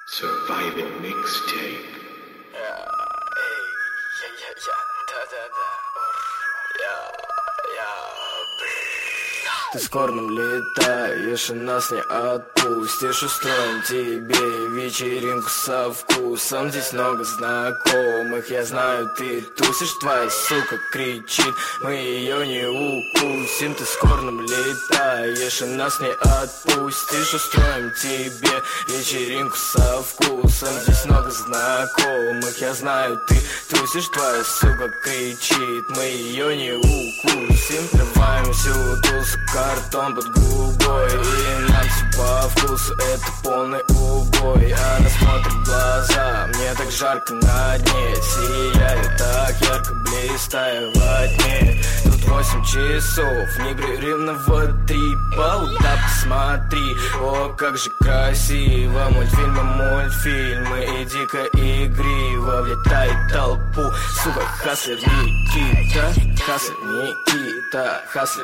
Surviving mixtape. Ты с корном летаешь и нас не отпустишь. Устроим тебе вечеринку со вкусом. Здесь много знакомых, я знаю, ты тусишь. Твоя сука кричит, мы ее не укусим. Ты с корном летаешь и нас не отпустишь. Устроим тебе вечеринку со вкусом. Здесь много знакомых, я знаю, ты тусишь. Твоя сука кричит, мы ее не укусим. Рываем всю тусу, картон под губой. И нам все по вкусу, это полный убой. Она смотрит в глаза, мне так жарко на дне. Сияет так ярко, блистая во тьме. Тут 8 часов, непрерывного трипа. Да посмотри, о, как же красиво. Мультфильмы и дико игриво. Влетает в толпу, сука, хаслер Никита. Хаслер Никита, хаслер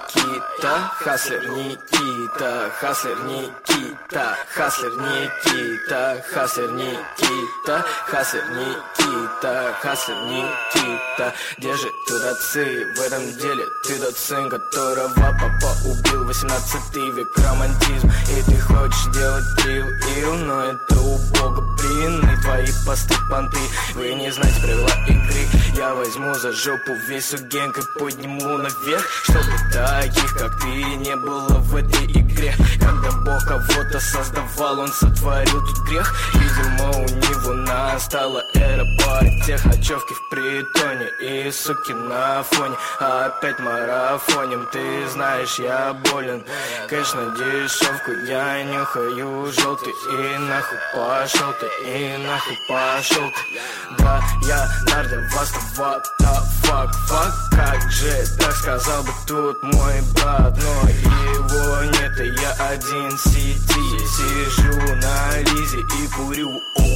Никита, хаслер Никита, хаслер Никита, хаслер Никита, хаслер Никита, хаслер Никита, хаслер Никита. Где же тут отцы? В этом деле ты тот сын, которого папа убил. 18 век, романтизм. И ты хочешь делать трил, но это убого, блин. И твои посты, понты, вы не знаете правила игры. Я возьму за жопу весь генг и подниму наверх, чтобы таких, как ты, не было в этой игре. Когда Бог кого-то создавал, он сотворил тут грех. Видимо, у него настала эра потех. Ночевки в притоне и суки на фоне. Опять марафоним, ты знаешь, я болен. Конечно, дешевку я нюхаю желтый. И нахуй пошел ты, и нахуй пошел ты. Да, я Нардя, вас what the fuck. Как же так сказал бы тут мой брат, но его нет, и я один в сети. Сижу на Лизе и курю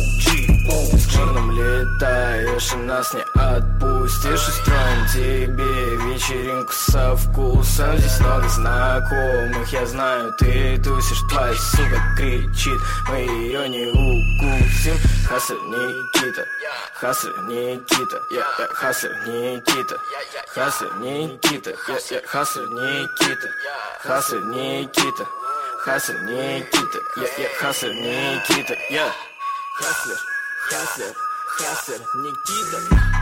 OG. С черным летаешь и нас не отпустишь. Устроим тебе вечеринку со вкусом. Здесь много знакомых, я знаю, ты тусишь. Твоя сука кричит, мы ее не укусим. Хаслер Никита, хаслер Никита, хаслер Никита, хаслер Никита, хаслер Никита, хаслер Никита, хаслер Никита, хаслер Никита, хаслер, хаслер, хаслер Никита.